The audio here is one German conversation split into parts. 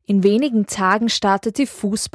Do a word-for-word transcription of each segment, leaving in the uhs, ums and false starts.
In wenigen Tagen startet die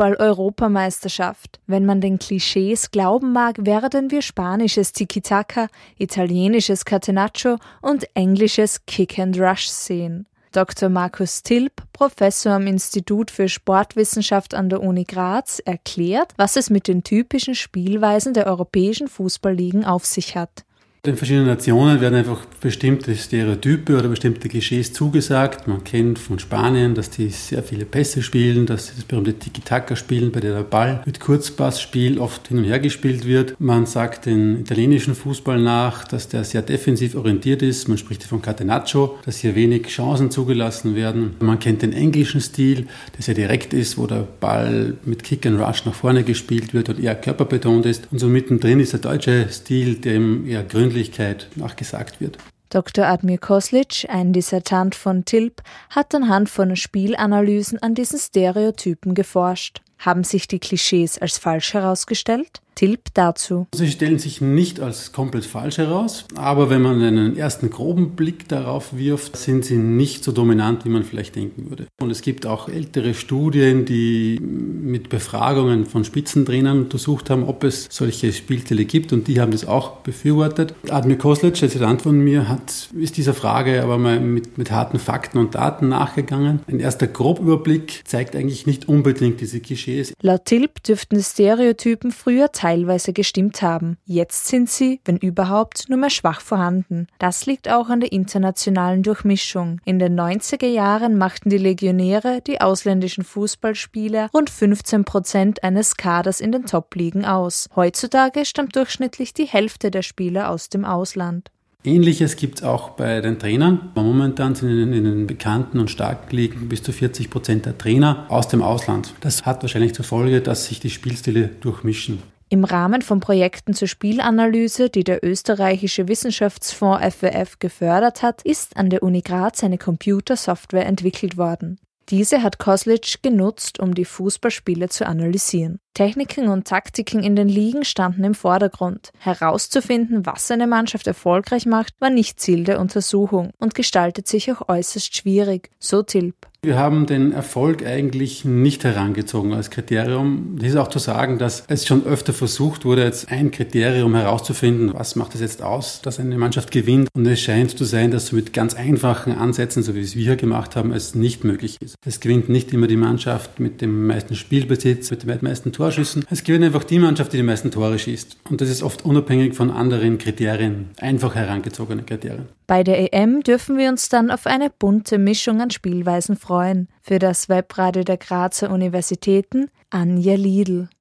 Fußball-Europameisterschaft. Wenn man den Klischees glauben mag, werden wir spanisches Tiki-Taka, italienisches Catenaccio und englisches Kick-and-Rush sehen. Doktor Markus Tilp, Professor am Institut für Sportwissenschaft an der Uni Graz, erklärt, was es mit den typischen Spielweisen der europäischen Fußballligen auf sich hat. Den verschiedenen Nationen werden einfach bestimmte Stereotype oder bestimmte Klischees zugesagt. Man kennt von Spanien, dass die sehr viele Pässe spielen, dass sie das berühmte Tiki-Taka spielen, bei der der Ball mit Kurzpassspiel oft hin und her gespielt wird. Man sagt den italienischen Fußball nach, dass der sehr defensiv orientiert ist. Man spricht von Catenaccio, dass hier wenig Chancen zugelassen werden. Man kennt den englischen Stil, der sehr direkt ist, wo der Ball mit Kick and Rush nach vorne gespielt wird und eher körperbetont ist. Und so mittendrin ist der deutsche Stil, dem eher gründlich nachgesagt wird. Doktor Admir Koslic, ein Dissertant von Tilp, hat anhand von Spielanalysen an diesen Stereotypen geforscht. Haben sich die Klischees als falsch herausgestellt? Tilp dazu. Sie stellen sich nicht als komplett falsch heraus, aber wenn man einen ersten groben Blick darauf wirft, sind sie nicht so dominant, wie man vielleicht denken würde. Und es gibt auch ältere Studien, die mit Befragungen von Spitzentrainern untersucht haben, ob es solche Spielstile gibt, und die haben das auch befürwortet. Admir Koslic, der Dissertant von mir, hat, ist dieser Frage aber mal mit, mit harten Fakten und Daten nachgegangen. Ein erster Grobüberblick zeigt eigentlich nicht unbedingt diese Klischees. Laut Tilp dürften Stereotypen früher teilweise gestimmt haben. Jetzt sind sie, wenn überhaupt, nur mehr schwach vorhanden. Das liegt auch an der internationalen Durchmischung. In den neunziger Jahren machten die Legionäre, die ausländischen Fußballspieler, rund fünfzehn Prozent eines Kaders in den Top-Ligen aus. Heutzutage stammt durchschnittlich die Hälfte der Spieler aus dem Ausland. Ähnliches gibt es auch bei den Trainern. Momentan sind in den bekannten und starken Ligen bis zu vierzig Prozent der Trainer aus dem Ausland. Das hat wahrscheinlich zur Folge, dass sich die Spielstile durchmischen. Im Rahmen von Projekten zur Spielanalyse, die der österreichische Wissenschaftsfonds F W F gefördert hat, ist an der Uni Graz eine Computersoftware entwickelt worden. Diese hat Koslic genutzt, um die Fußballspiele zu analysieren. Techniken und Taktiken in den Ligen standen im Vordergrund. Herauszufinden, was eine Mannschaft erfolgreich macht, war nicht Ziel der Untersuchung und gestaltet sich auch äußerst schwierig, so Tilp. Wir haben den Erfolg eigentlich nicht herangezogen als Kriterium. Das ist auch zu sagen, dass es schon öfter versucht wurde, jetzt ein Kriterium herauszufinden, was macht es jetzt aus, dass eine Mannschaft gewinnt. Und es scheint zu sein, dass so mit ganz einfachen Ansätzen, so wie es wir hier gemacht haben, es nicht möglich ist. Es gewinnt nicht immer die Mannschaft mit dem meisten Spielbesitz, mit den meisten Torschüssen. Es gewinnt einfach die Mannschaft, die die meisten Tore schießt. Und das ist oft unabhängig von anderen Kriterien, einfach herangezogene Kriterien. Bei der E M dürfen wir uns dann auf eine bunte Mischung an Spielweisen freuen. Für das Webradio der Grazer Universitäten, Anja Liedl.